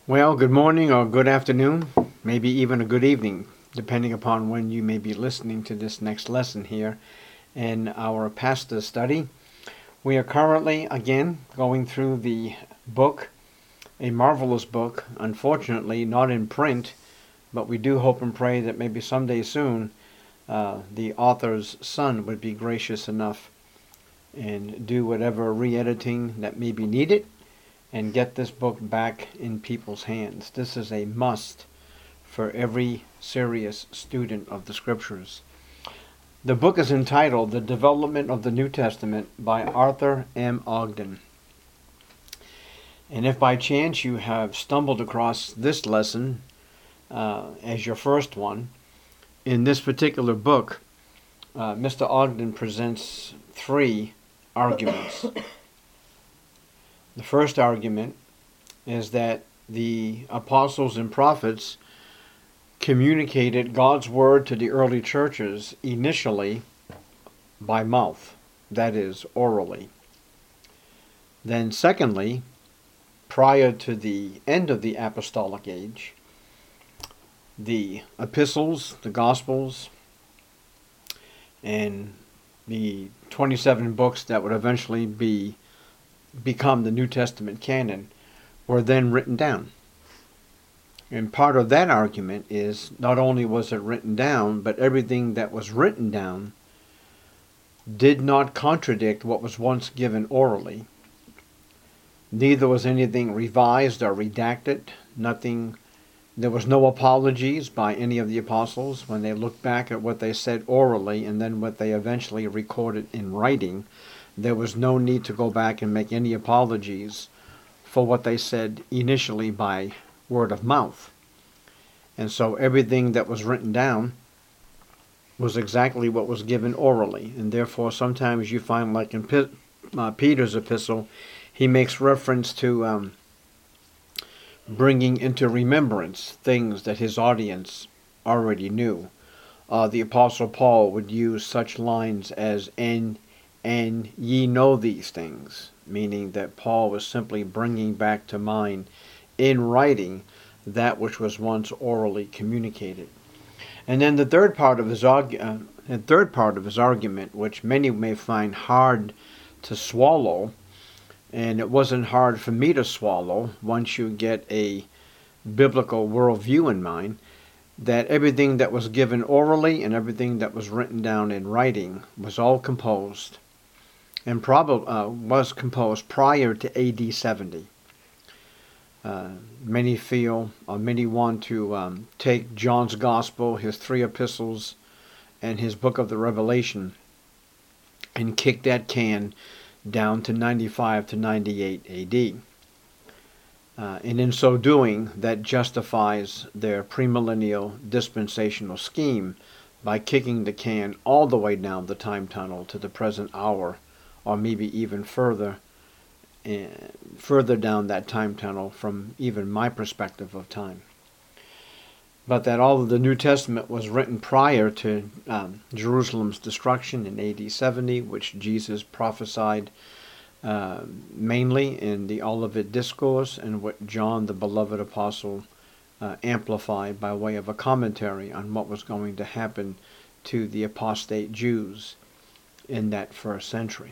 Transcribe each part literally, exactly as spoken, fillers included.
Well, good morning or good afternoon, maybe even a good evening, depending upon when you may be listening to this next lesson here in our pastor study. We are currently, again, going through the book, a marvelous book, unfortunately not in print, but we do hope and pray that maybe someday soon uh, the author's son would be gracious enough and do whatever re-editing that may be needed and get this book back in people's hands. This is a must for every serious student of the Scriptures. The book is entitled The Development of the New Testament by Arthur M. Ogden. And if by chance you have stumbled across this lesson uh, as your first one, in this particular book, uh, Mister Ogden presents three arguments. The first argument is that the apostles and prophets communicated God's word to the early churches initially by mouth, that is, orally. Then secondly, prior to the end of the apostolic age, the epistles, the gospels, and the twenty-seven books that would eventually be become the New Testament canon were then written down. And part of that argument is not only was it written down, but everything that was written down did not contradict what was once given orally. Neither was anything revised or redacted. Nothing. There was no apologies by any of the apostles when they looked back at what they said orally and then what they eventually recorded in writing. There was no need to go back and make any apologies for what they said initially by word of mouth. And so everything that was written down was exactly what was given orally. And therefore sometimes you find, like in P- uh, Peter's epistle, he makes reference to um, bringing into remembrance things that his audience already knew. Uh, the Apostle Paul would use such lines as, and And ye know these things, meaning that Paul was simply bringing back to mind in writing that which was once orally communicated. And then the third part of his argu- uh, the third part of his argument, which many may find hard to swallow, and it wasn't hard for me to swallow once you get a biblical worldview in mind, that everything that was given orally and everything that was written down in writing was all composed and probably uh, was composed prior to A D seventy. Uh, many feel, or many want to um, take John's Gospel, his three epistles, and his book of the Revelation, and kick that can down to ninety-five to ninety-eight A D. Uh, and in so doing, that justifies their premillennial dispensational scheme by kicking the can all the way down the time tunnel to the present hour, or maybe even further, uh, further down that time tunnel from even my perspective of time. But that all of the New Testament was written prior to um, Jerusalem's destruction in A D seventy, which Jesus prophesied uh, mainly in the Olivet Discourse, and what John, the beloved apostle, uh, amplified by way of a commentary on what was going to happen to the apostate Jews in that first century.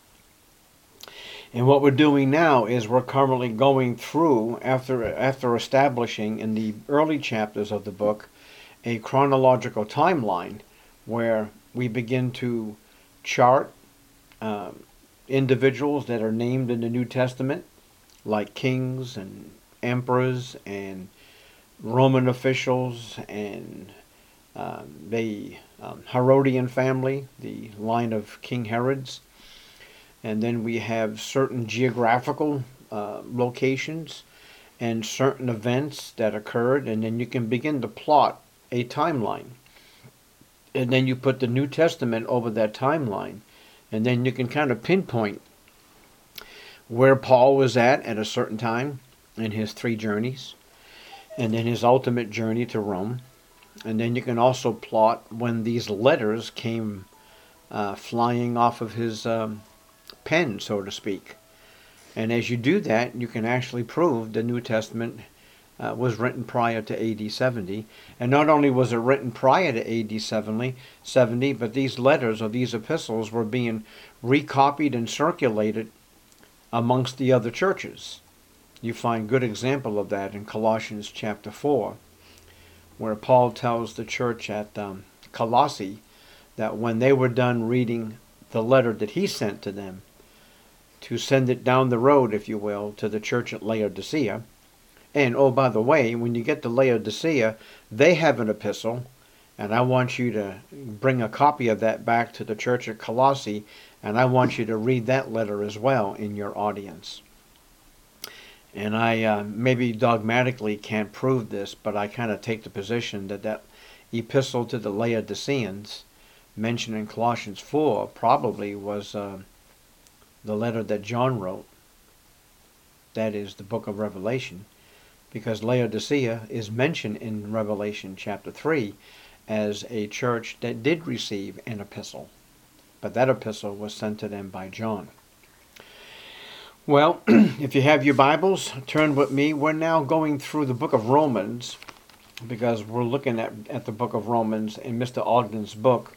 And what we're doing now is we're currently going through, after after establishing in the early chapters of the book, a chronological timeline where we begin to chart um, individuals that are named in the New Testament, like kings and emperors and Roman officials and um, the um, Herodian family, the line of King Herods. And then we have certain geographical uh, locations and certain events that occurred, and then you can begin to plot a timeline. And then you put the New Testament over that timeline, and then you can kind of pinpoint where Paul was at at a certain time in his three journeys, and then his ultimate journey to Rome. And then you can also plot when these letters came uh, flying off of his um, pen, so to speak. And as you do that, you can actually prove the New Testament uh, was written prior to A D seventy. And not only was it written prior to A D seventy, but these letters or these epistles were being recopied and circulated amongst the other churches. You find good example of that in Colossians chapter four, where Paul tells the church at um, Colossae that when they were done reading the letter that he sent to them, to send it down the road, if you will, to the church at Laodicea. And, oh, by the way, when you get to Laodicea, they have an epistle, and I want you to bring a copy of that back to the church at Colossae, and I want you to read that letter as well in your audience. And I uh, maybe dogmatically can't prove this, but I kind of take the position that that epistle to the Laodiceans mentioned in Colossians four probably was uh, the letter that John wrote. That is the book of Revelation, because Laodicea is mentioned in Revelation chapter three as a church that did receive an epistle, but that epistle was sent to them by John. Well, if you have your Bibles, turn with me. We're now going through the book of Romans, because we're looking at, at the book of Romans in Mister Ogden's book.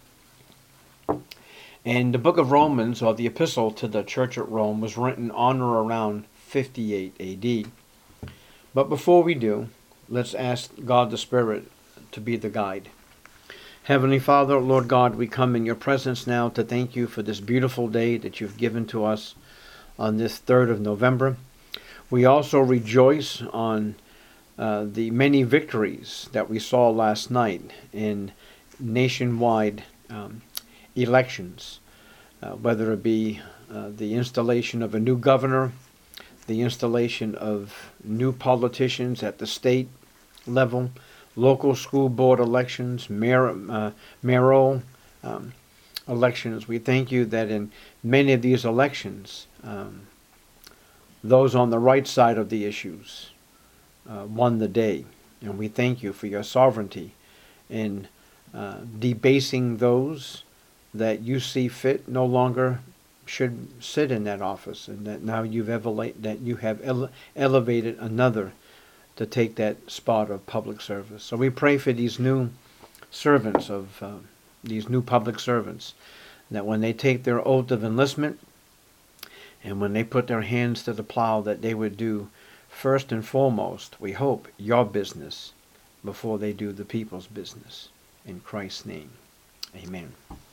And the book of Romans, or the epistle to the church at Rome, was written on or around fifty-eight A D. But before we do, let's ask God the Spirit to be the guide. Heavenly Father, Lord God, we come in your presence now to thank you for this beautiful day that you've given to us on this third of November. We also rejoice on uh, the many victories that we saw last night in nationwide um, elections, uh, whether it be uh, the installation of a new governor, the installation of new politicians at the state level, local school board elections, mayor, uh, mayoral um, elections. We thank you that in many of these elections, um, those on the right side of the issues uh, won the day. And we thank you for your sovereignty in uh, debasing those that you see fit no longer should sit in that office, and that now you've elevate, that you have ele elevated another to take that spot of public service. So we pray for these new servants of uh, these new public servants, that when they take their oath of enlistment and when they put their hands to the plow, that they would do first and foremost, we hope, your business before they do the people's business. In Christ's name, amen.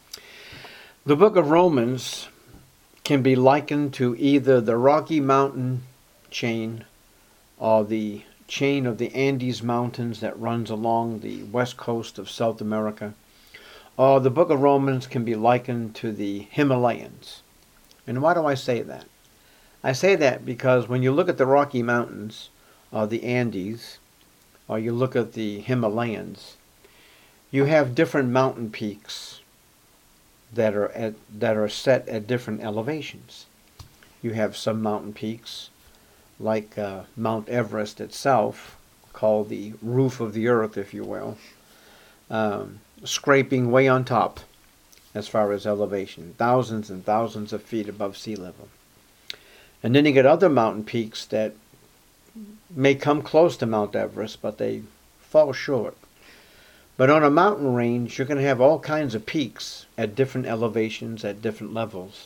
The book of Romans can be likened to either the Rocky Mountain chain or the chain of the Andes Mountains that runs along the west coast of South America, or the book of Romans can be likened to the Himalayas. And why do I say that? I say that because when you look at the Rocky Mountains or the Andes, or you look at the Himalayas, you have different mountain peaks that are at, that are set at different elevations. You have some mountain peaks, like uh, Mount Everest itself, called the roof of the earth, if you will, um, scraping way on top as far as elevation, thousands and thousands of feet above sea level. And then you get other mountain peaks that may come close to Mount Everest, but they fall short. But on a mountain range, you're going to have all kinds of peaks at different elevations, at different levels.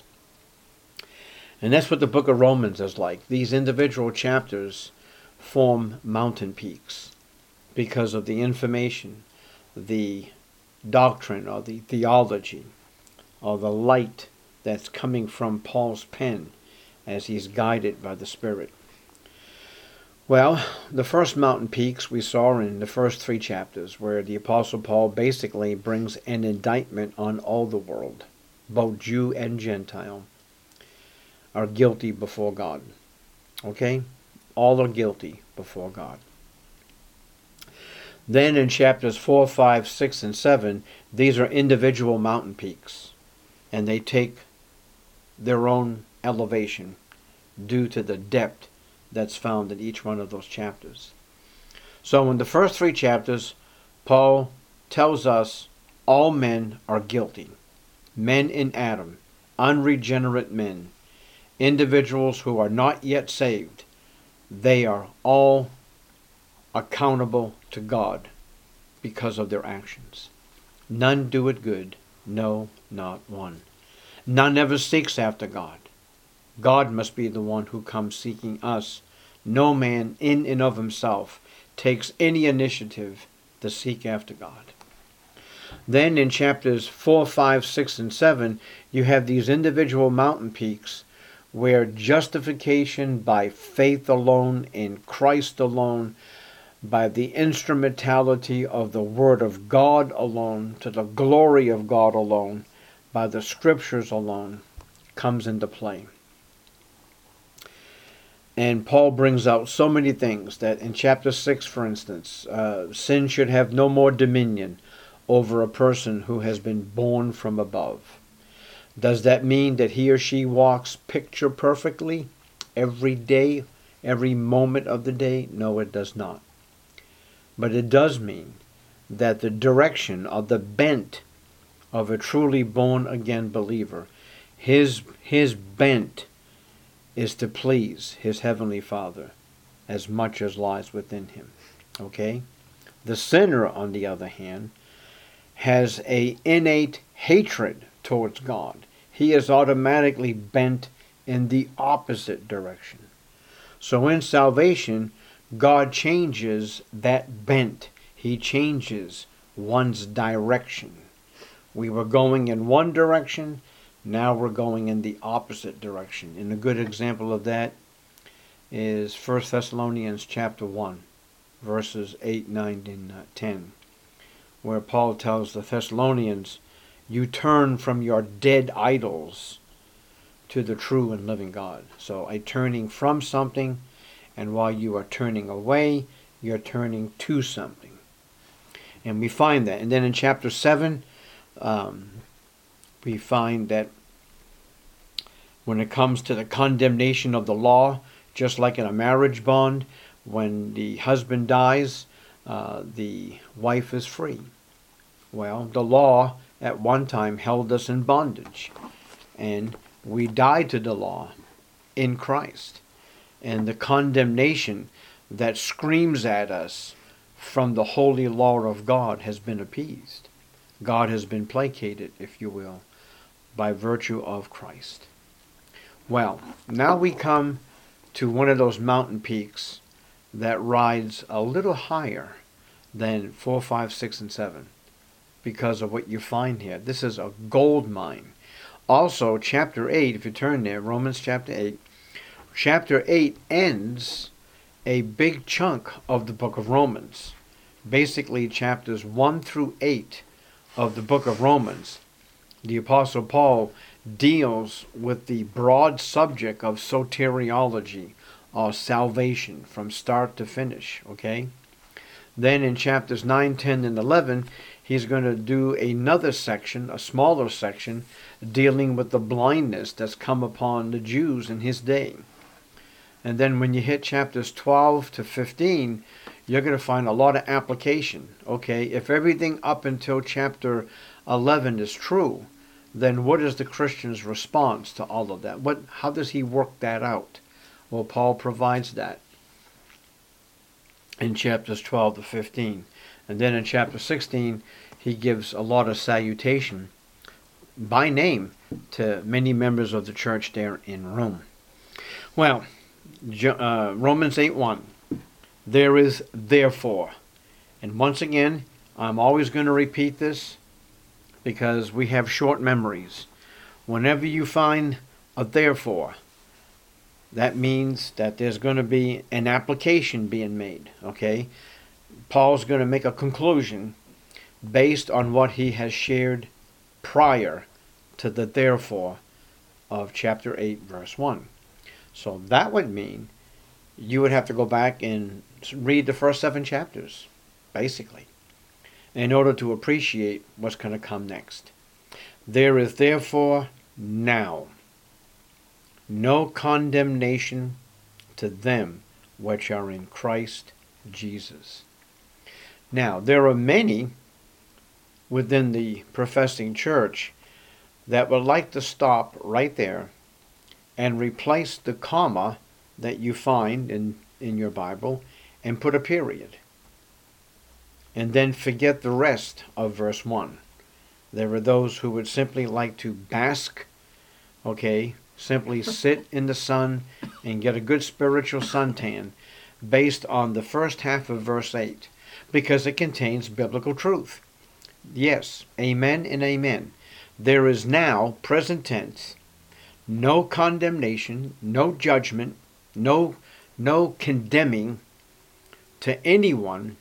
And that's what the book of Romans is like. These individual chapters form mountain peaks because of the information, the doctrine, or the theology, or the light that's coming from Paul's pen as he's guided by the Spirit. Well, the first mountain peaks we saw in the first three chapters, where the Apostle Paul basically brings an indictment on all the world, both Jew and Gentile, are guilty before God. Okay? All are guilty before God. Then in chapters four, five, six, and seven, these are individual mountain peaks, and they take their own elevation due to the depth that's found in each one of those chapters. So in the first three chapters, Paul tells us all men are guilty. Men in Adam, unregenerate men, individuals who are not yet saved, they are all accountable to God because of their actions. None do it good, no, not one. None ever seeks after God. God must be the one who comes seeking us. No man in and of himself takes any initiative to seek after God. Then in chapters four, five, six, and seven, you have these individual mountain peaks where justification by faith alone, in Christ alone, by the instrumentality of the Word of God alone, to the glory of God alone, by the Scriptures alone, comes into play. And Paul brings out so many things that in chapter six, for instance, uh, sin should have no more dominion over a person who has been born from above. Does that mean that he or she walks picture perfectly every day, every moment of the day? No, it does not. But it does mean that the direction or the bent of a truly born-again believer, his, his bent is to please his heavenly Father as much as lies within him. Okay? The sinner, on the other hand, has a innate hatred towards God. He is automatically bent in the opposite direction. So in salvation, God changes that bent. He changes one's direction. We were going in one direction, now we're going in the opposite direction. And a good example of that is First Thessalonians chapter one, verses eight, nine, and ten, where Paul tells the Thessalonians, you turn from your dead idols to the true and living God. So a turning from something, and while you are turning away, you're turning to something. And we find that. And then in chapter seven, um, we find that when it comes to the condemnation of the law, just like in a marriage bond, when the husband dies, uh, the wife is free. Well, the law at one time held us in bondage, and we died to the law in Christ. And the condemnation that screams at us from the holy law of God has been appeased. God has been placated, if you will, by virtue of Christ. Well, now we come to one of those mountain peaks that rides a little higher than four, five, six, and seven because of what you find here. This is a gold mine. Also, chapter eight, if you turn there, Romans chapter eight, chapter eight ends a big chunk of the book of Romans. Basically, chapters one through eight of the book of Romans, the Apostle Paul deals with the broad subject of soteriology, or salvation, from start to finish, okay? Then in chapters nine, ten, and eleven, he's going to do another section, a smaller section, dealing with the blindness that's come upon the Jews in his day. And then when you hit chapters twelve to fifteen, you're going to find a lot of application. Okay, if everything up until chapter eleven is true, then what is the Christian's response to all of that? What, how does he work that out? Well, Paul provides that in chapters twelve to fifteen. And then in chapter sixteen, he gives a lot of salutation by name to many members of the church there in Rome. Well, uh, Romans eight one. There is therefore. And once again, I'm always going to repeat this because we have short memories. Whenever you find a therefore, that means that there's going to be an application being made, okay? Paul's going to make a conclusion based on what he has shared prior to the therefore of chapter eight, verse one. So that would mean you would have to go back and read the first seven chapters, basically, in order to appreciate what's going to come next. There is therefore now no condemnation to them which are in Christ Jesus. Now, there are many within the professing church that would like to stop right there and replace the comma that you find in, in your Bible and put a period. and then forget the rest of verse one. There are those who would simply like to bask, okay, simply sit in the sun and get a good spiritual suntan based on the first half of verse eight, because it contains biblical truth. Yes, amen and amen. There is now, present tense, no condemnation, no judgment, no, no condemning to anyone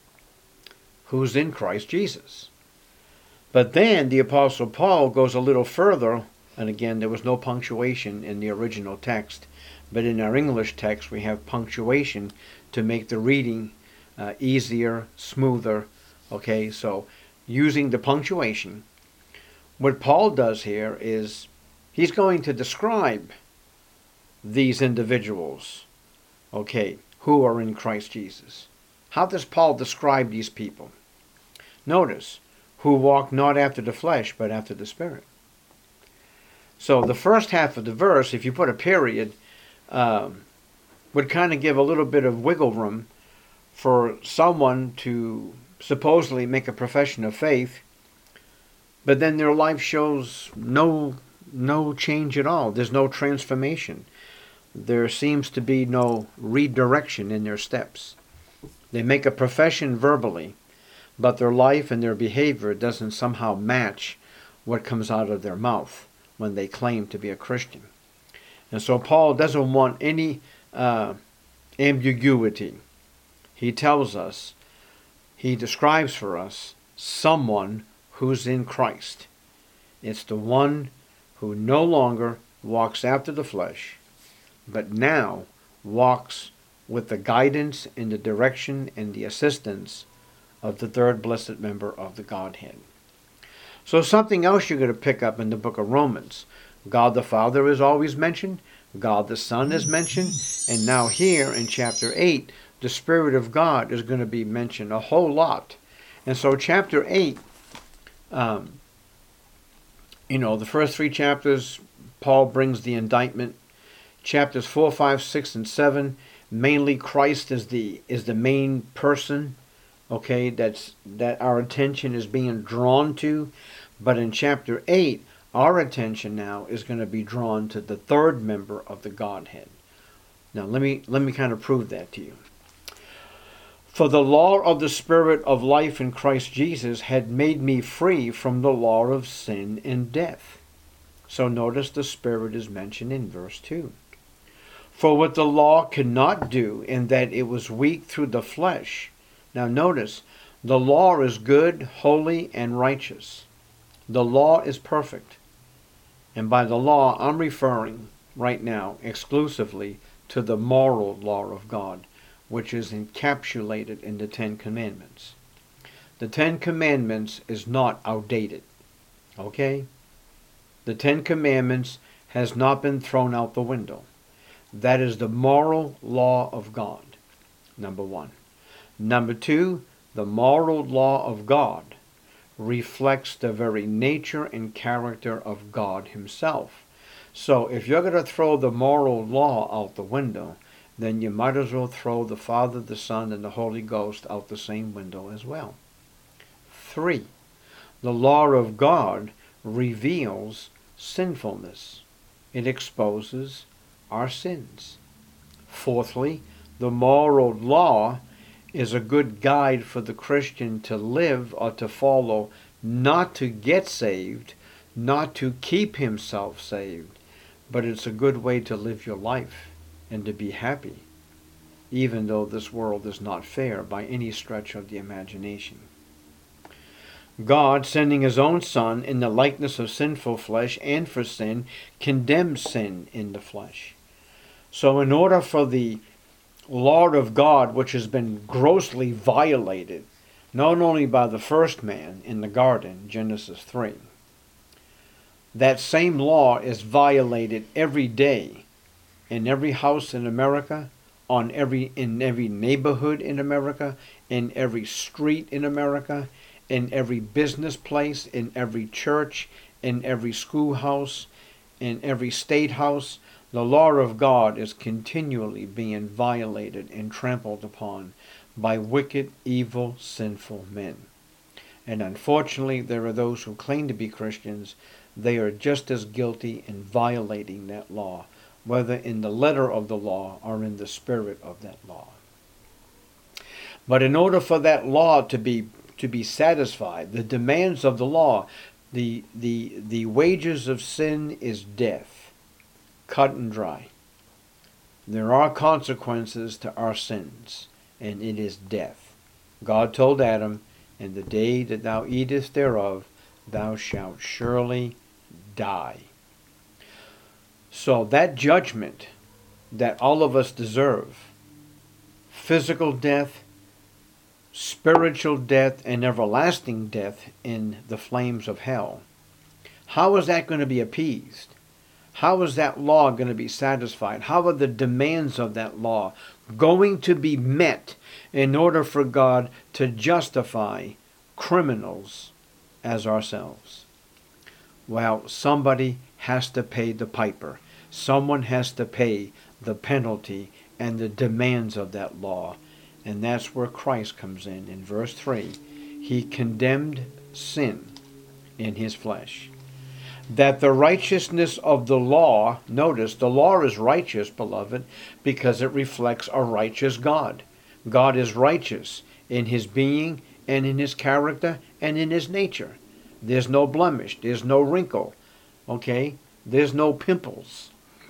who's in Christ Jesus. But then the Apostle Paul goes a little further, and again, there was no punctuation in the original text, but in our English text we have punctuation to make the reading uh, easier, smoother. Okay, so using the punctuation, what Paul does here is he's going to describe these individuals, okay, who are in Christ Jesus. How does Paul describe these people? Notice, who walk not after the flesh, but after the Spirit. So the first half of the verse, if you put a period, um, would kind of give a little bit of wiggle room for someone to supposedly make a profession of faith, but then their life shows no no change at all. There's no transformation. There seems to be no redirection in their steps. They make a profession verbally, but their life and their behavior doesn't somehow match what comes out of their mouth when they claim to be a Christian. And so Paul doesn't want any uh, ambiguity. He tells us, he describes for us someone who's in Christ. It's the one who no longer walks after the flesh, but now walks with the guidance and the direction and the assistance of the third blessed member of the Godhead. So something else you're going to pick up in the book of Romans. God the Father is always mentioned. God the Son is mentioned. And now here in chapter eight, the Spirit of God is going to be mentioned a whole lot. And so chapter eight, um, you know, the first three chapters, Paul brings the indictment. Chapters four, five, six, and seven, mainly Christ is the is the main person. Okay, that's that our attention is being drawn to. But in chapter eight, our attention now is going to be drawn to the third member of the Godhead. Now let me let me kind of prove that to you. For the law of the Spirit of life in Christ Jesus had made me free from the law of sin and death. So notice the Spirit is mentioned in verse two. For what the law could not do, in that it was weak through the flesh. Now notice, the law is good, holy, and righteous. The law is perfect. And by the law, I'm referring right now exclusively to the moral law of God, which is encapsulated in the Ten Commandments. The Ten Commandments is not outdated. Okay? The Ten Commandments has not been thrown out the window. That is the moral law of God, number one. Number two, the moral law of God reflects the very nature and character of God himself. So if you're going to throw the moral law out the window, then you might as well throw the Father, the Son, and the Holy Ghost out the same window as well. Three, the law of God reveals sinfulness. It exposes our sins. Fourthly, the moral law is a good guide for the Christian to live or to follow, not to get saved, not to keep himself saved, but it's a good way to live your life and to be happy, even though this world is not fair by any stretch of the imagination. God, sending his own Son in the likeness of sinful flesh and for sin, condemns sin in the flesh. So in order for the law of God, which has been grossly violated, not only by the first man in the garden, Genesis three, that same law is violated every day in every house in America, on every in every neighborhood in America, in every street in America, in every business place, in every church, in every schoolhouse, in every state house. The law of God is continually being violated and trampled upon by wicked, evil, sinful men. And unfortunately, there are those who claim to be Christians. They are just as guilty in violating that law, whether in the letter of the law or in the spirit of that law. But in order for that law to be to be satisfied, the demands of the law, the the the wages of sin is death, cut and dry. There are consequences to our sins, and it is death. God told Adam, "In the day that thou eatest thereof, thou shalt surely die." So that judgment that all of us deserve, physical death, spiritual death, and everlasting death in the flames of hell, how is that going to be appeased? How is that law going to be satisfied? How are the demands of that law going to be met in order for God to justify criminals as ourselves? Well, somebody has to pay the piper. Someone has to pay the penalty and the demands of that law. And that's where Christ comes in. In verse three, he condemned sin in his flesh, that the righteousness of the law, notice, the law is righteous, beloved, because it reflects a righteous God. God is righteous in his being and in his character and in his nature. There's no blemish. There's no wrinkle. Okay? There's no pimples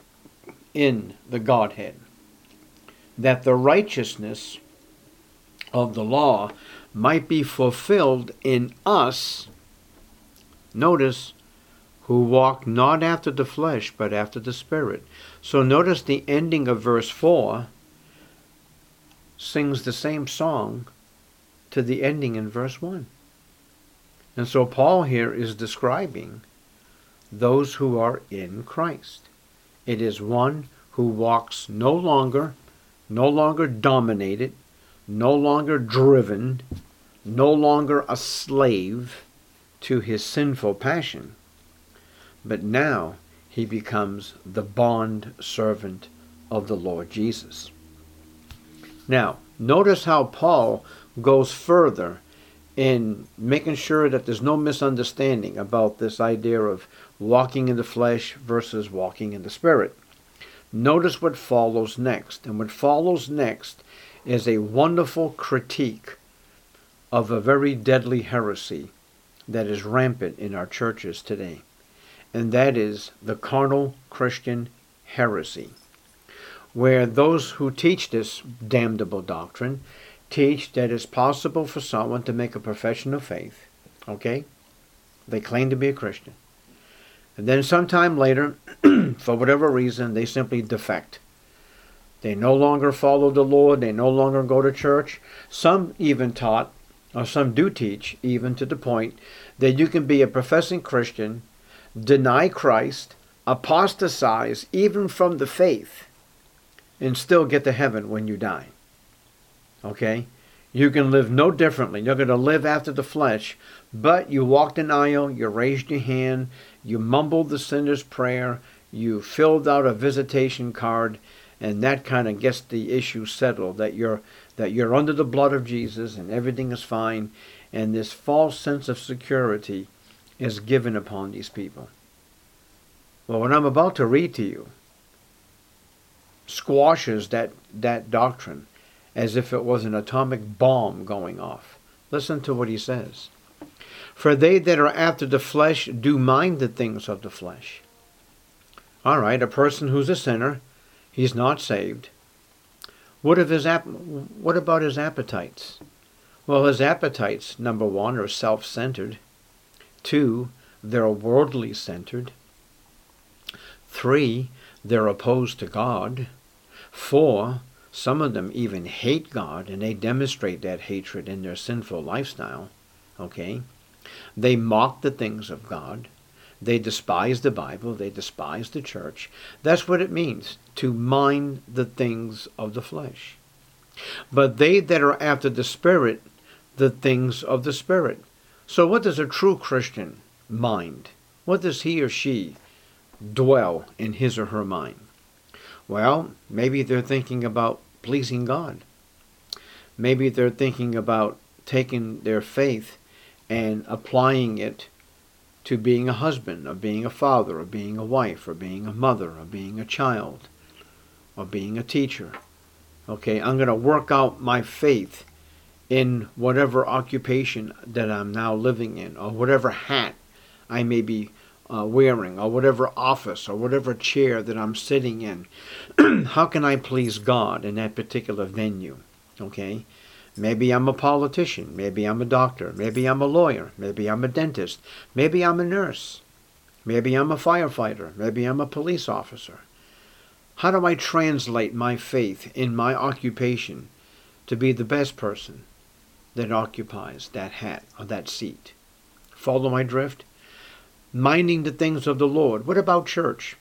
in the Godhead. That the righteousness of the law might be fulfilled in us, notice, who walk not after the flesh, but after the Spirit. So notice the ending of verse four sings the same song to the ending in verse one. And so Paul here is describing those who are in Christ. It is one who walks no longer, no longer dominated, no longer driven, no longer a slave to his sinful passion, but now he becomes the bond servant of the Lord Jesus. Now, notice how Paul goes further in making sure that there's no misunderstanding about this idea of walking in the flesh versus walking in the Spirit. Notice what follows next. And what follows next is a wonderful critique of a very deadly heresy that is rampant in our churches today. And that is the carnal Christian heresy, where those who teach this damnable doctrine teach that it's possible for someone to make a profession of faith. Okay? They claim to be a Christian. And then sometime later, for whatever reason, they simply defect. They no longer follow the Lord. They no longer go to church. Some even taught, or some do teach, even to the point that you can be a professing Christian, deny Christ, apostatize even from the faith, and still get to heaven when you die. Okay? You can live no differently. You're going to live after the flesh, but you walked an aisle, you raised your hand, you mumbled the sinner's prayer, you filled out a visitation card, and that kind of gets the issue settled, that you're that you're under the blood of Jesus and everything is fine, and this false sense of security is given upon these people. Well, what I'm about to read to you squashes that, that doctrine as if it was an atomic bomb going off. Listen to what he says. For they that are after the flesh do mind the things of the flesh. All right, a person who's a sinner, he's not saved. What of his ap- What about his appetites? Well, his appetites, number one, are self-centered. Two, they're worldly centered. Three, they're opposed to God. Four, some of them even hate God, and they demonstrate that hatred in their sinful lifestyle. Okay? They mock the things of God. They despise the Bible. They despise the church. That's what it means, to mind the things of the flesh. But they that are after the Spirit, the things of the Spirit. So what does a true Christian mind? What does he or she dwell in his or her mind? Well, maybe they're thinking about pleasing God. Maybe they're thinking about taking their faith and applying it to being a husband, or being a father, or being a wife, or being a mother, or being a child, or being a teacher. Okay, I'm going to work out my faith in whatever occupation that I'm now living in, or whatever hat I may be uh, wearing, or whatever office, or whatever chair that I'm sitting in. How can I please God in that particular venue? Okay, maybe I'm a politician, maybe I'm a doctor, maybe I'm a lawyer, maybe I'm a dentist, maybe I'm a nurse, maybe I'm a firefighter, maybe I'm a police officer. How do I translate my faith in my occupation to be the best person that occupies that hat or that seat? Follow my drift? Minding the things of the Lord. What about church?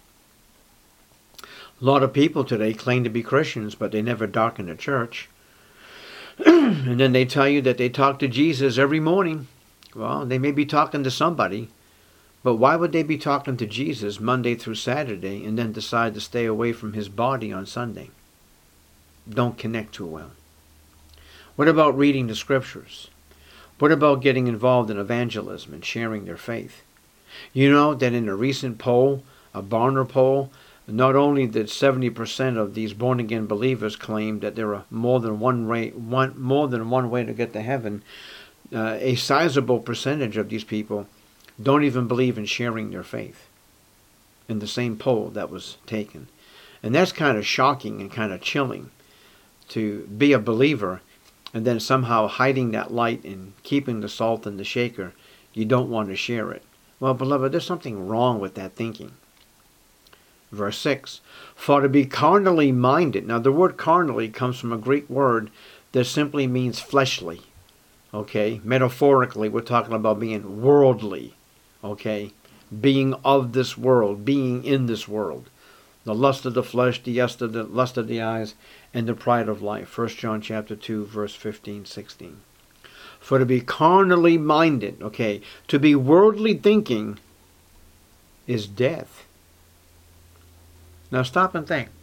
A lot of people today claim to be Christians, but they never darken the church. And then they tell you that they talk to Jesus every morning. Well, they may be talking to somebody, but why would they be talking to Jesus Monday through Saturday and then decide to stay away from his body on Sunday? Don't connect too well. What about reading the scriptures? What about getting involved in evangelism and sharing their faith? You know that in a recent poll, a Barna poll, not only did seventy percent of these born-again believers claim that there are more than one way, one, more than one way to get to heaven, uh, a sizable percentage of these people don't even believe in sharing their faith in the same poll that was taken. And that's kind of shocking and kind of chilling, to be a believer and then somehow hiding that light and keeping the salt in the shaker. You don't want to share it. Well, beloved, there's something wrong with that thinking. Verse six, for to be carnally minded. Now the word carnally comes from a Greek word that simply means fleshly. Okay, metaphorically we're talking about being worldly. Okay, being of this world, being in this world. The lust of the flesh, the lust of the, lust of the eyes, and the pride of life. First John chapter two, verse fifteen, sixteen. For to be carnally minded, okay, to be worldly thinking is death. Now stop and think.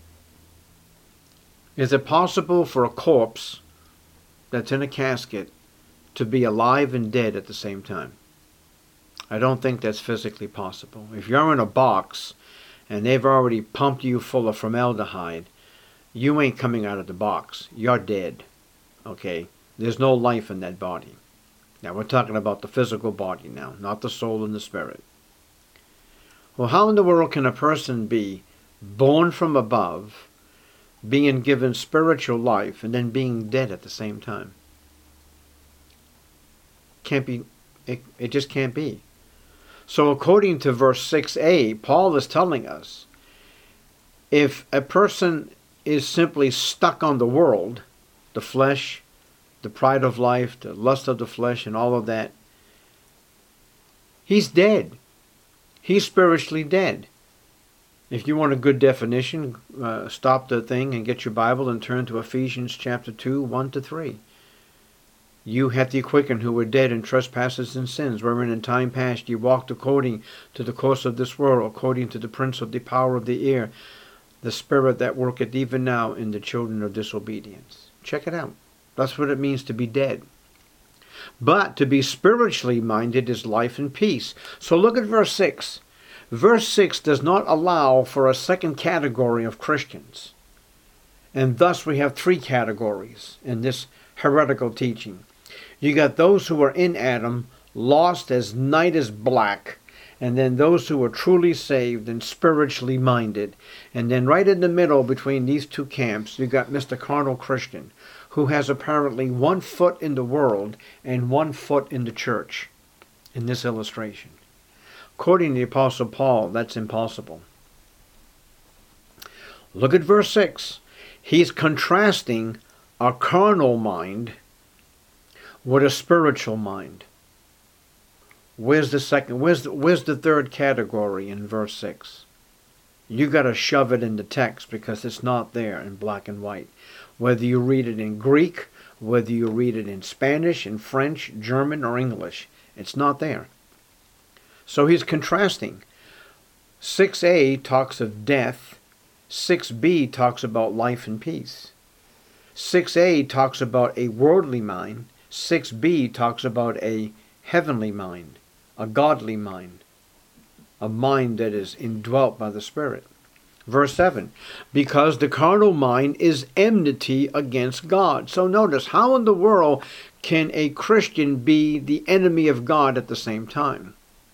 Is it possible for a corpse that's in a casket to be alive and dead at the same time? I don't think that's physically possible. If you're in a box and they've already pumped you full of formaldehyde, you ain't coming out of the box. You're dead. Okay? There's no life in that body. Now we're talking about the physical body now, not the soul and the spirit. Well, how in the world can a person be born from above, being given spiritual life, and then being dead at the same time? Can't be. It, it just can't be. So according to verse six a, Paul is telling us, if a person is simply stuck on the world, the flesh, the pride of life, the lust of the flesh, and all of that, he's dead. He's spiritually dead. If you want a good definition, uh, stop the thing and get your Bible and turn to Ephesians chapter two, one to three. You hath ye quickened who were dead in trespasses and sins, wherein in time past ye walked according to the course of this world, according to the prince of the power of the air, the spirit that worketh even now in the children of disobedience. Check it out. That's what it means to be dead. But to be spiritually minded is life and peace. So look at verse six. Verse six does not allow for a second category of Christians. And thus we have three categories in this heretical teaching. You got those who are in Adam, lost as night is black, and then those who are truly saved and spiritually minded. And then right in the middle between these two camps, you got Mister Carnal Christian, who has apparently one foot in the world and one foot in the church in this illustration. According to the Apostle Paul, that's impossible. Look at verse six. He's contrasting a carnal mind with a spiritual mind. Where's the second? Where's the, where's the third category in verse six? You got to shove it in the text because it's not there in black and white. Whether you read it in Greek, whether you read it in Spanish, in French, German, or English, it's not there. So he's contrasting. six a talks of death, six B talks about life and peace. six A talks about a worldly mind. six B talks about a heavenly mind, a godly mind, a mind that is indwelt by the Spirit. Verse seven, because the carnal mind is enmity against God. So notice, how in the world can a Christian be the enemy of God at the same time?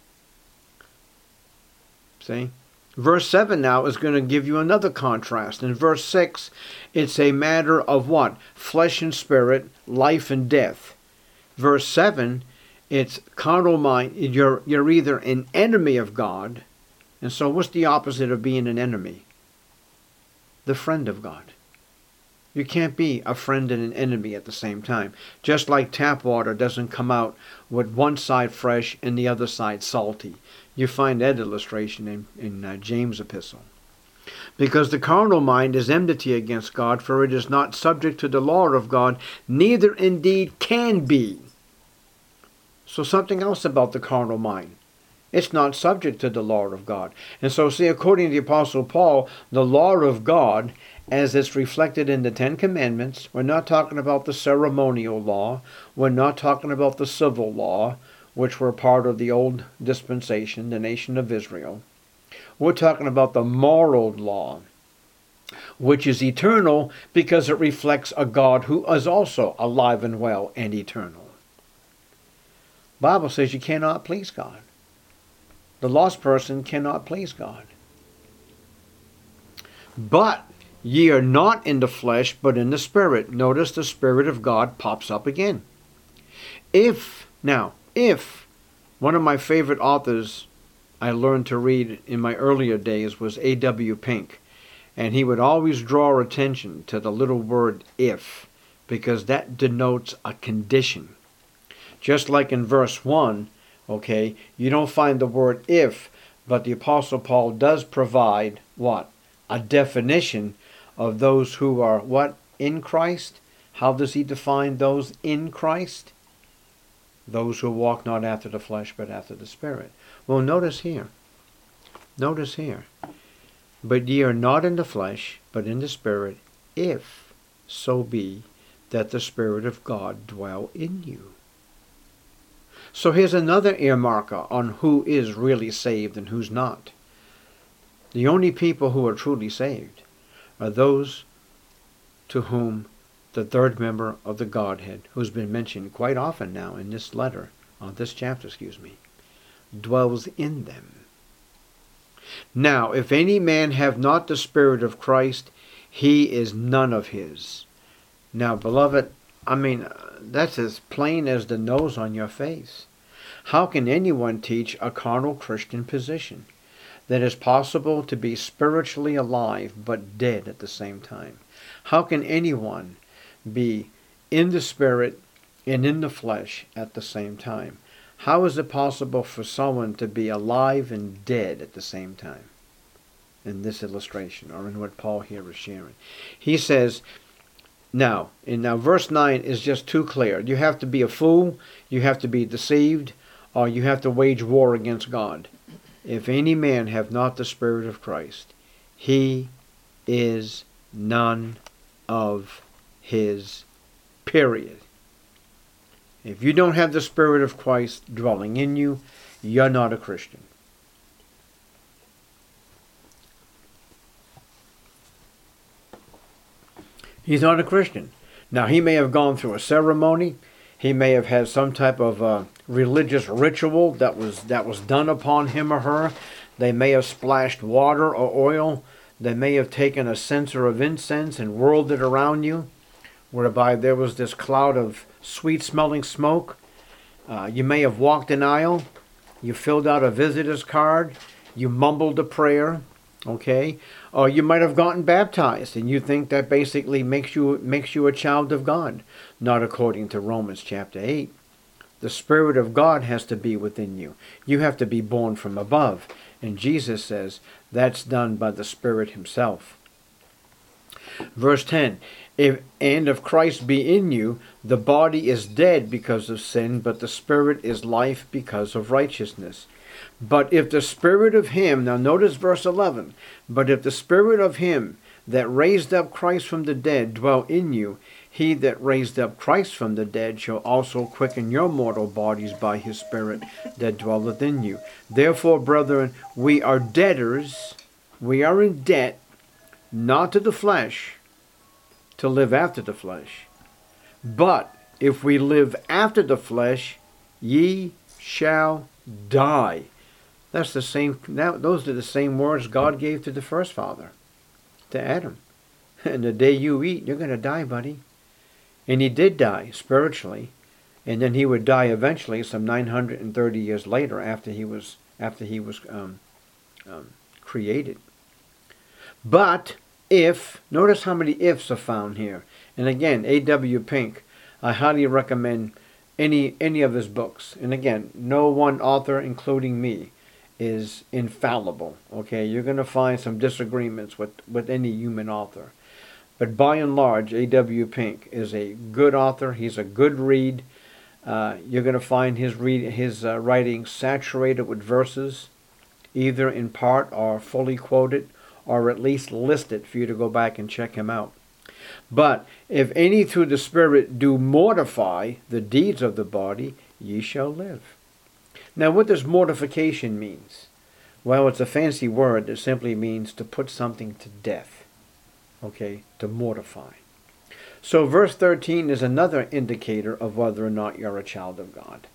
See? Verse seven now is going to give you another contrast. In verse six, it's a matter of what? Flesh and spirit, life and death. Verse seven, it's carnal mind. You're, you're either an enemy of God, and so what's the opposite of being an enemy? The friend of God. You can't be a friend and an enemy at the same time. Just like tap water doesn't come out with one side fresh and the other side salty. You find that illustration in, in uh, James' epistle. Because the carnal mind is enmity against God, for it is not subject to the law of God, neither indeed can be. So something else about the carnal mind. It's not subject to the law of God. And so, see, according to the Apostle Paul, the law of God, as it's reflected in the Ten Commandments, we're not talking about the ceremonial law. We're not talking about the civil law, which were part of the old dispensation, the nation of Israel. We're talking about the moral law, which is eternal because it reflects a God who is also alive and well and eternal. The Bible says you cannot please God. The lost person cannot please God. But ye are not in the flesh, but in the Spirit. Notice the Spirit of God pops up again. If, now, if one of my favorite authors I learned to read in my earlier days was A W Pink, and he would always draw attention to the little word if, because that denotes a condition. Just like in verse one, okay, you don't find the word if, but the Apostle Paul does provide what? A definition of those who are what? In Christ. How does he define those in Christ? Those who walk not after the flesh, but after the Spirit. Well, notice here. Notice here. But ye are not in the flesh, but in the Spirit, if so be that the Spirit of God dwell in you. So here's another earmarker on who is really saved and who's not. The only people who are truly saved are those to whom the third member of the Godhead, who's been mentioned quite often now in this letter, on this chapter, excuse me, dwells in them. Now, if any man have not the Spirit of Christ, he is none of his. Now, beloved, I mean, that's as plain as the nose on your face. How can anyone teach a carnal Christian position? That it's possible to be spiritually alive but dead at the same time. How can anyone be in the Spirit and in the flesh at the same time? How is it possible for someone to be alive and dead at the same time? In this illustration, or in what Paul here is sharing. He says, now, and now verse nine is just too clear. You have to be a fool, you have to be deceived, or you have to wage war against God. If any man have not the Spirit of Christ, he is none of his, period. If you don't have the Spirit of Christ dwelling in you, you're not a Christian. He's not a Christian. Now, he may have gone through a ceremony. He may have had some type of uh, religious ritual that was that was done upon him or her. They may have splashed water or oil. They may have taken a censer of incense and whirled it around you, whereby there was this cloud of sweet-smelling smoke. Uh, you may have walked an aisle. You filled out a visitor's card. You mumbled a prayer. Okay, or you might have gotten baptized, and you think that basically makes you makes you a child of God. Not according to Romans chapter eight. The Spirit of God has to be within you. You have to be born from above, and Jesus says that's done by the Spirit Himself. Verse ten. If and if Christ be in you, the body is dead because of sin, but the Spirit is life because of righteousness. But if the Spirit of him, now notice verse eleven, but if the Spirit of him that raised up Christ from the dead dwell in you, he that raised up Christ from the dead shall also quicken your mortal bodies by his Spirit that dwelleth in you. Therefore, brethren, we are debtors, we are in debt, not to the flesh, to live after the flesh. But if we live after the flesh, ye shall die. That's the same. Now, those are the same words God gave to the first father, to Adam. And the day you eat, you're going to die, buddy. And he did die spiritually, and then he would die eventually, some nine hundred thirty years later, after he was after he was um, um, created. But if, notice how many ifs are found here. And again, A W Pink, I highly recommend any any of his books. And again, no one author, including me, is infallible. Okay, you're going to find some disagreements with, with any human author. But by and large, A W Pink is a good author. He's a good read. Uh, you're going to find his read his uh, writing saturated with verses, either in part or fully quoted, or at least listed for you to go back and check him out. But if any through the Spirit do mortify the deeds of the body, ye shall live. Now, what does mortification means? Well, it's a fancy word that simply means to put something to death. Okay, to mortify. So verse thirteen is another indicator of whether or not you're a child of God.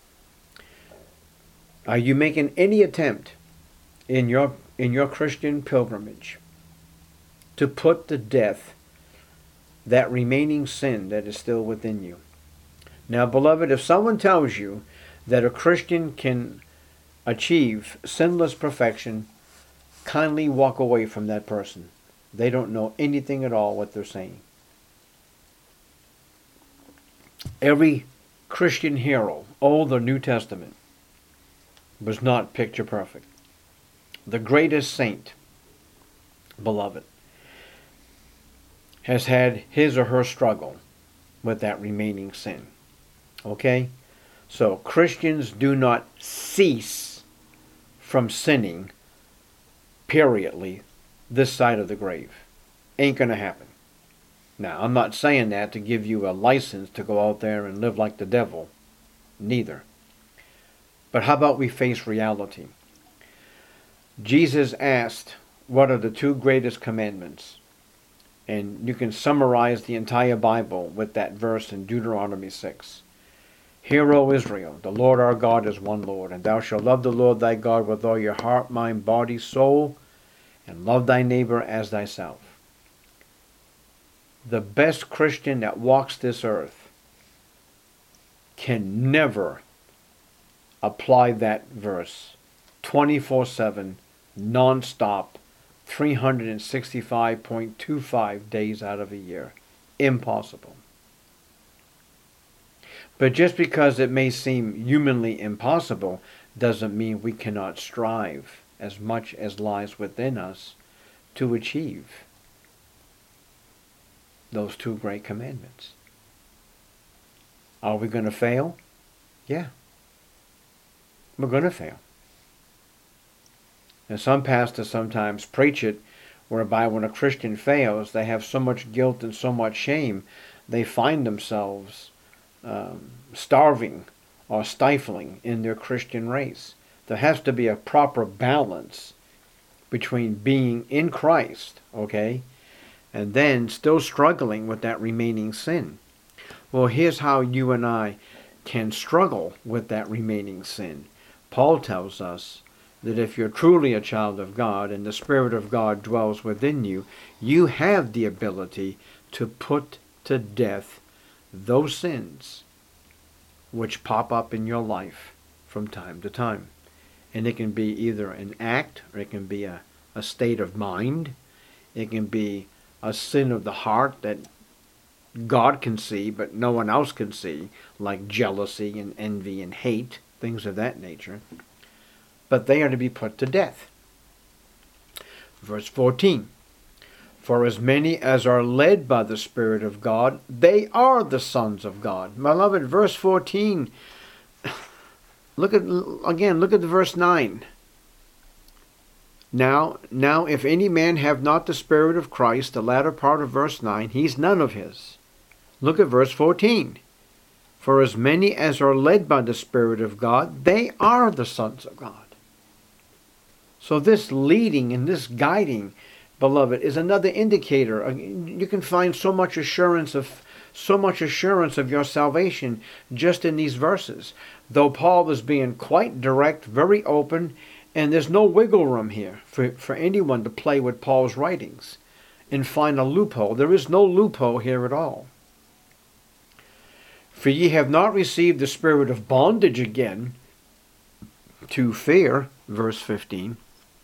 Are you making any attempt in your in your Christian pilgrimage to put to death that remaining sin that is still within you? Now, beloved, if someone tells you that a Christian can achieve sinless perfection, kindly walk away from that person. They don't know anything at all what they're saying. Every Christian hero, Old or New Testament, was not picture perfect. The greatest saint, beloved, has had his or her struggle with that remaining sin. Okay? So Christians do not cease from sinning, periodly, this side of the grave. Ain't going to happen. Now, I'm not saying that to give you a license to go out there and live like the devil. Neither. But how about we face reality? Jesus asked, what are the two greatest commandments? And you can summarize the entire Bible with that verse in Deuteronomy six. Hear, O Israel, the Lord our God is one Lord, and thou shalt love the Lord thy God with all your heart, mind, body, soul, and love thy neighbor as thyself. The best Christian that walks this earth can never apply that verse twenty-four seven, non-stop, three hundred sixty-five point two five days out of a year. Impossible. But just because it may seem humanly impossible doesn't mean we cannot strive as much as lies within us to achieve those two great commandments. Are we going to fail? Yeah. We're going to fail. And some pastors sometimes preach it whereby when a Christian fails, they have so much guilt and so much shame, they find themselves um, starving or stifling in their Christian race. There has to be a proper balance between being in Christ, okay, and then still struggling with that remaining sin. Well, here's how you and I can struggle with that remaining sin. Paul tells us that if you're truly a child of God and the Spirit of God dwells within you, you have the ability to put to death those sins which pop up in your life from time to time. And it can be either an act, or it can be a, a state of mind. It can be a sin of the heart that God can see, but no one else can see, like jealousy and envy and hate, things of that nature. But they are to be put to death. Verse fourteen. For as many as are led by the Spirit of God, they are the sons of God. My beloved, verse fourteen Look at, again, look at verse nine. Now, now, if any man have not the Spirit of Christ, the latter part of verse nine, he's none of his. Look at verse fourteen. For as many as are led by the Spirit of God, they are the sons of God. So this leading and this guiding, beloved, is another indicator. You can find so much assurance of so much assurance of your salvation just in these verses. Though Paul is being quite direct, very open, and there's no wiggle room here for, for anyone to play with Paul's writings and find a loophole. There is no loophole here at all. For ye have not received the spirit of bondage again to fear, verse fifteen,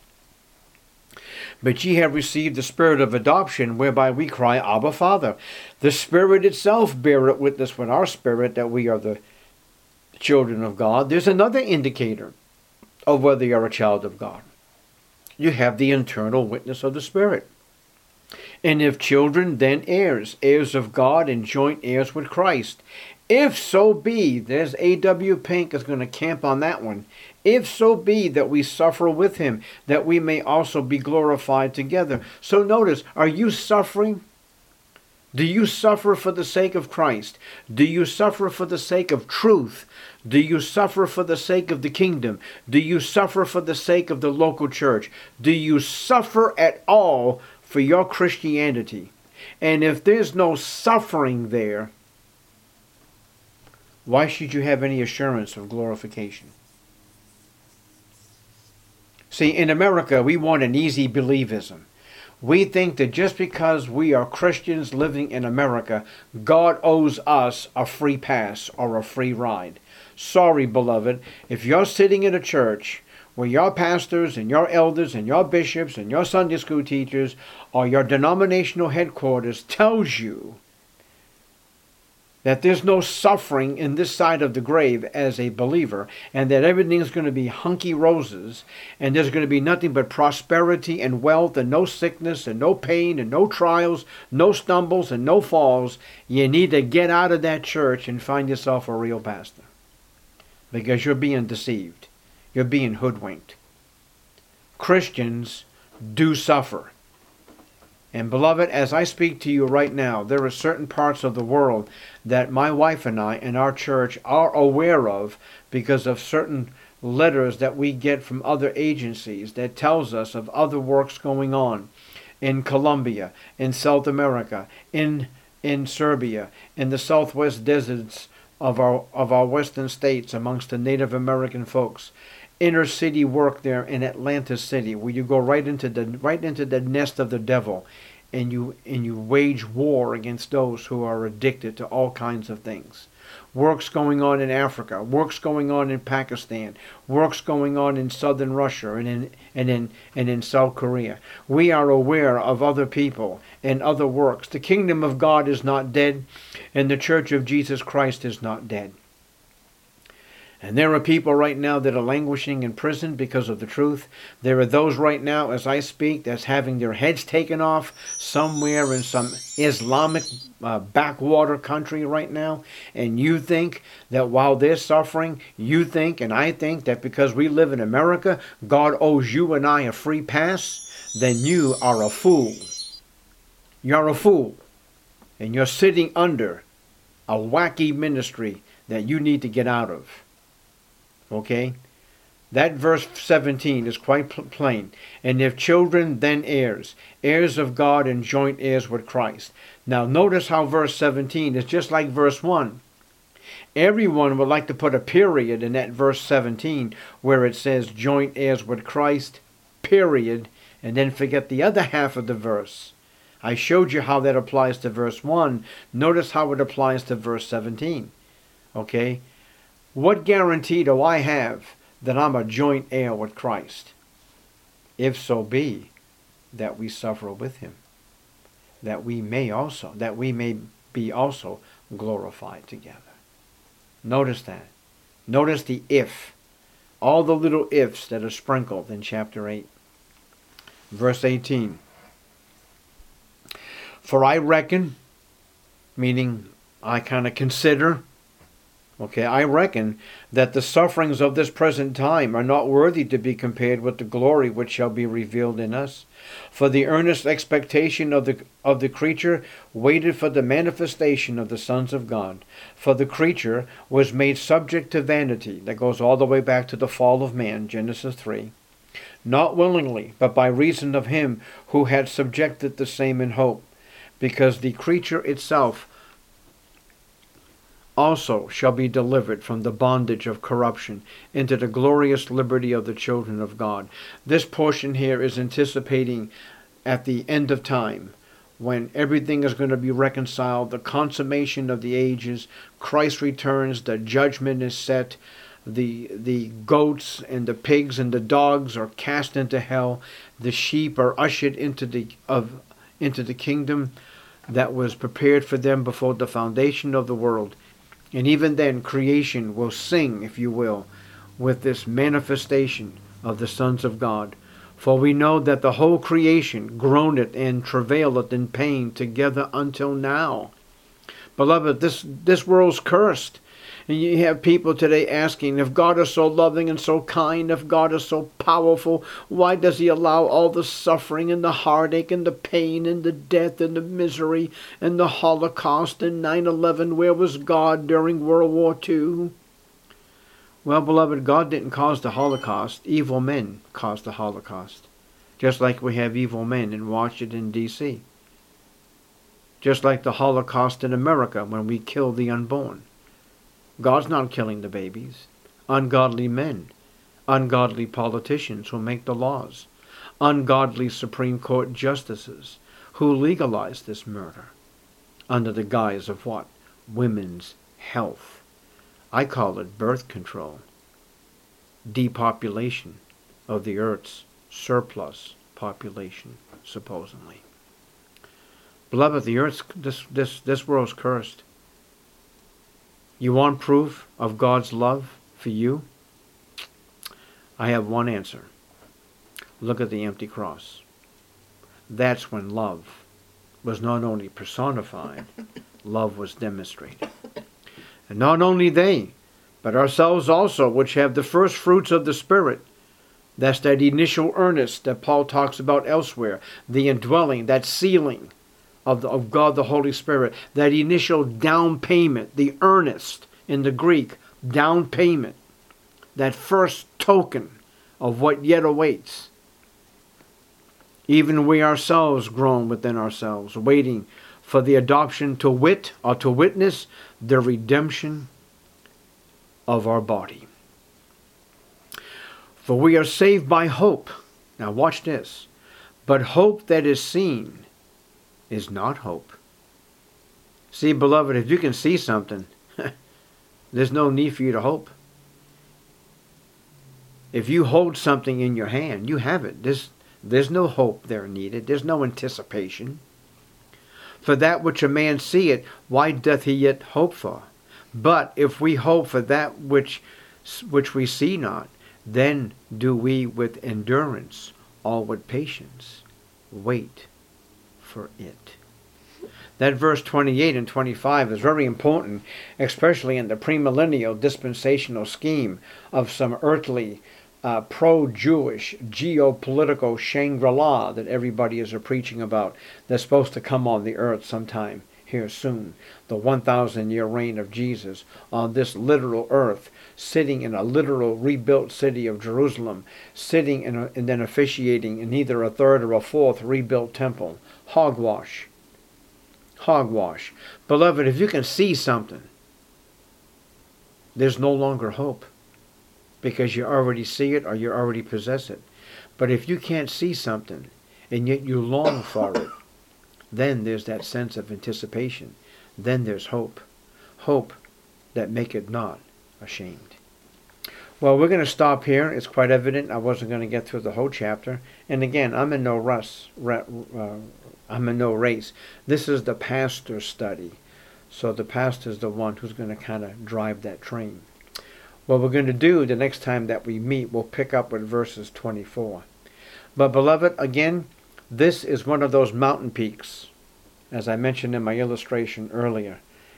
but ye have received the Spirit of adoption, whereby we cry, Abba, Father. The Spirit itself beareth witness with our spirit that we are the children of God. There's another indicator of whether you're a child of God. You have the internal witness of the Spirit. And if children, then heirs, heirs of God and joint heirs with Christ. If so be, there's A W Pink is going to camp on that one. If so be that we suffer with him, that we may also be glorified together. So notice, are you suffering? Do you suffer for the sake of Christ? Do you suffer for the sake of truth? Do you suffer for the sake of the kingdom? Do you suffer for the sake of the local church? Do you suffer at all for your Christianity? And if there's no suffering there, why should you have any assurance of glorification? See, in America, we want an easy believism. We think that just because we are Christians living in America, God owes us a free pass or a free ride. Sorry, beloved, if you're sitting in a church where your pastors and your elders and your bishops and your Sunday school teachers or your denominational headquarters tells you that there's no suffering in this side of the grave as a believer, and that everything's going to be hunky roses, and there's going to be nothing but prosperity and wealth, and no sickness, and no pain, and no trials, no stumbles, and no falls, you need to get out of that church and find yourself a real pastor. Because you're being deceived. You're being hoodwinked. Christians do suffer. And beloved, as I speak to you right now, there are certain parts of the world that my wife and I and our church are aware of because of certain letters that we get from other agencies that tells us of other works going on in Colombia, in South America, in in Serbia, in the southwest deserts of our of our western states amongst the Native American folks. Inner city work there in Atlanta City, where you go right into the right into the nest of the devil, and you and you wage war against those who are addicted to all kinds of things. Works going on in Africa, works going on in Pakistan, works going on in southern Russia and in and in and in South Korea. We are aware of other people and other works. The kingdom of God is not dead, and the church of Jesus Christ is not dead. And there are people right now that are languishing in prison because of the truth. There are those right now, as I speak, that's having their heads taken off somewhere in some Islamic uh, backwater country right now. And you think that while they're suffering, you think and I think that because we live in America, God owes you and I a free pass, then you are a fool. You're a fool. And you're sitting under a wacky ministry that you need to get out of. Okay, that verse seventeen is quite plain. And if children, then heirs, heirs of God and joint heirs with Christ. Now notice how verse seventeen is just like verse one. Everyone would like to put a period in that verse seventeen where it says joint heirs with Christ, period, and then forget the other half of the verse. I showed you how that applies to verse one. Notice how it applies to verse seventeen. Okay. What guarantee do I have that I'm a joint heir with Christ? If so be that we suffer with him, that we may also, that we may be also glorified together. Notice that. Notice the if. All the little ifs that are sprinkled in chapter eight. Verse eighteen. For I reckon, meaning I kind of consider, Okay, I reckon that the sufferings of this present time are not worthy to be compared with the glory which shall be revealed in us. For the earnest expectation of the of the creature waited for the manifestation of the sons of God. For the creature was made subject to vanity. That goes all the way back to the fall of man, Genesis three. Not willingly, but by reason of him who had subjected the same in hope. Because the creature itself also shall be delivered from the bondage of corruption into the glorious liberty of the children of God. This portion here is anticipating at the end of time, when everything is going to be reconciled, the consummation of the ages, Christ returns, the judgment is set, the the goats and the pigs and the dogs are cast into hell, the sheep are ushered into the of into the kingdom that was prepared for them before the foundation of the world. And even then, creation will sing, if you will, with this manifestation of the sons of God. For we know that the whole creation groaneth and travaileth in pain together until now. Beloved, this, this world's cursed. And you have people today asking, if God is so loving and so kind, if God is so powerful, why does he allow all the suffering and the heartache and the pain and the death and the misery and the Holocaust and nine eleven? Where was God during World War Two? Well, beloved, God didn't cause the Holocaust. Evil men caused the Holocaust. Just like we have evil men in Washington, D C Just like the Holocaust in America when we kill the unborn. God's not killing the babies. Ungodly men, ungodly politicians who make the laws, ungodly Supreme Court justices who legalize this murder under the guise of what? Women's health. I call it birth control. Depopulation of the earth's surplus population, supposedly. Beloved, the earth's, this, this, this world's cursed. You want proof of God's love for you? I have one answer. Look at the empty cross. That's when love was not only personified, love was demonstrated. And not only they, but ourselves also, which have the first fruits of the Spirit. That's that initial earnest that Paul talks about elsewhere. The indwelling, that sealing of, the, of God the Holy Spirit. That initial down payment, the earnest in the Greek, down payment. That first token of what yet awaits. Even we ourselves groan within ourselves, waiting for the adoption to wit, or to witness, the redemption of our body. For we are saved by hope. Now watch this. But hope that is seen is not hope. See, beloved, if you can see something, there's no need for you to hope. If you hold something in your hand, you have it. There's, there's no hope there needed. There's no anticipation. For that which a man seeth, why doth he yet hope for? But if we hope for that which which we see not, then do we with endurance, or with patience, wait for it. That verse twenty-eight and twenty-five is very important, especially in the premillennial dispensational scheme of some earthly Uh, pro-Jewish geopolitical Shangri-La that everybody is preaching about, that's supposed to come on the earth sometime here soon. The one thousand year reign of Jesus on this literal earth, sitting in a literal rebuilt city of Jerusalem, sitting in a, and then officiating in either a third or a fourth rebuilt temple. Hogwash. Hogwash. Beloved, if you can see something, there's no longer hope. Because you already see it or you already possess it. But if you can't see something and yet you long for it, then there's that sense of anticipation. Then there's hope. Hope that maketh not ashamed. Well, we're going to stop here. It's quite evident I wasn't going to get through the whole chapter. And again, I'm in no rush. Uh, I'm in no race. This is the pastor's study. So the pastor's the one who's going to kind of drive that train. What we're going to do the next time that we meet, we'll pick up with verses twenty-four. But beloved, again, this is one of those mountain peaks, as I mentioned in my illustration earlier.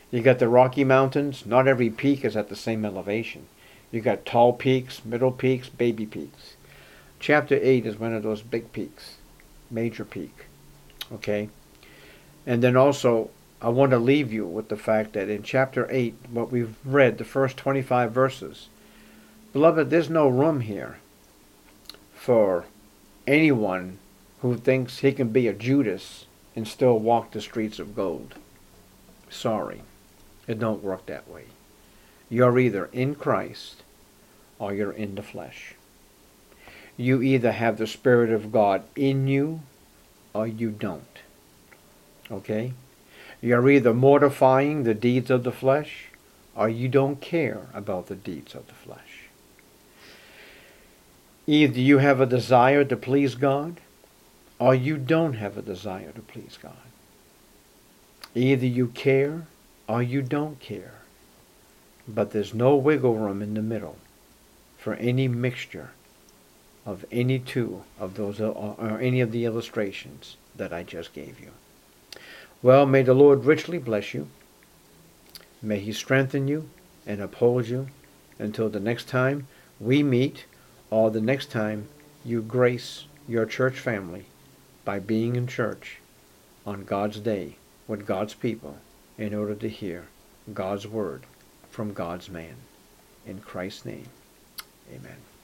You got the Rocky Mountains. Not every peak is at the same elevation. You got tall peaks, middle peaks, baby peaks. Chapter eight is one of those big peaks, major peak. Okay? And then also, I want to leave you with the fact that in chapter eight, what we've read, the first twenty-five verses, beloved, there's no room here for anyone who thinks he can be a Judas and still walk the streets of gold. Sorry, it don't work that way. You're either in Christ or you're in the flesh. You either have the Spirit of God in you or you don't. Okay? You're either mortifying the deeds of the flesh or you don't care about the deeds of the flesh. Either you have a desire to please God or you don't have a desire to please God. Either you care or you don't care. But there's no wiggle room in the middle for any mixture of any two of those or any of the illustrations that I just gave you. Well, may the Lord richly bless you. May He strengthen you and uphold you until the next time we meet, or the next time you grace your church family by being in church on God's day with God's people in order to hear God's word from God's man. In Christ's name, amen.